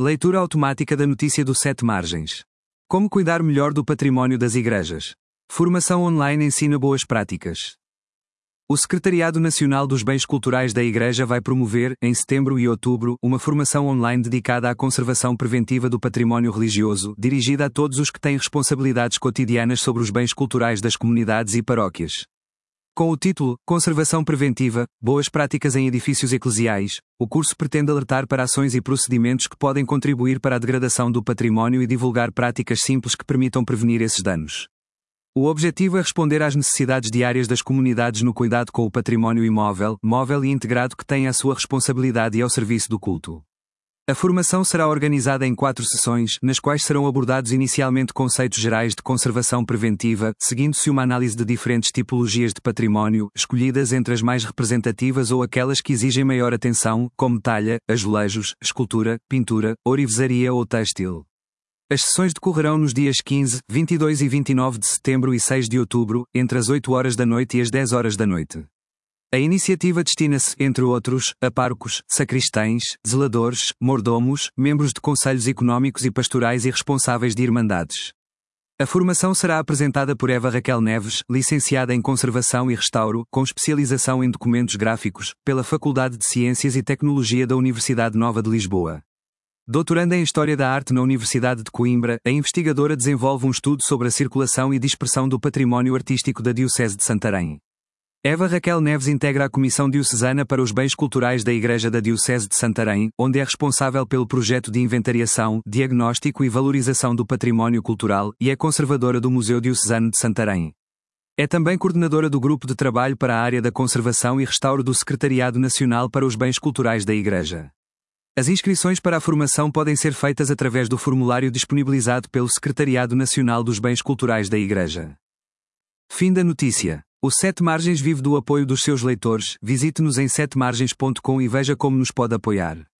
Leitura automática da notícia do Sete Margens. Como cuidar melhor do património das igrejas. Formação online ensina boas práticas. O Secretariado Nacional dos Bens Culturais da Igreja vai promover, em setembro e outubro, uma formação online dedicada à conservação preventiva do património religioso, dirigida a todos os que têm responsabilidades cotidianas sobre os bens culturais das comunidades e paróquias. Com o título Conservação Preventiva, Boas Práticas em Edifícios Eclesiais, o curso pretende alertar para ações e procedimentos que podem contribuir para a degradação do património e divulgar práticas simples que permitam prevenir esses danos. O objetivo é responder às necessidades diárias das comunidades no cuidado com o património imóvel, móvel e integrado que têm à sua responsabilidade e ao serviço do culto. A formação será organizada em 4 sessões, nas quais serão abordados inicialmente conceitos gerais de conservação preventiva, seguindo-se uma análise de diferentes tipologias de património, escolhidas entre as mais representativas ou aquelas que exigem maior atenção, como talha, azulejos, escultura, pintura, ourivesaria ou têxtil. As sessões decorrerão nos dias 15, 22 e 29 de setembro e 6 de outubro, entre as 8 horas da noite e as 10 horas da noite. A iniciativa destina-se, entre outros, a párocos, sacristães, zeladores, mordomos, membros de conselhos económicos e pastorais e responsáveis de irmandades. A formação será apresentada por Eva Raquel Neves, licenciada em Conservação e Restauro, com especialização em documentos gráficos, pela Faculdade de Ciências e Tecnologia da Universidade Nova de Lisboa. Doutoranda em História da Arte na Universidade de Coimbra, a investigadora desenvolve um estudo sobre a circulação e dispersão do património artístico da Diocese de Santarém. Eva Raquel Neves integra a Comissão Diocesana para os Bens Culturais da Igreja da Diocese de Santarém, onde é responsável pelo projeto de inventariação, diagnóstico e valorização do património cultural, e é conservadora do Museu Diocesano de Santarém. É também coordenadora do Grupo de Trabalho para a área da Conservação e Restauro do Secretariado Nacional para os Bens Culturais da Igreja. As inscrições para a formação podem ser feitas através do formulário disponibilizado pelo Secretariado Nacional dos Bens Culturais da Igreja. Fim da notícia. O Sete Margens vive do apoio dos seus leitores. Visite-nos em setemargens.com e veja como nos pode apoiar.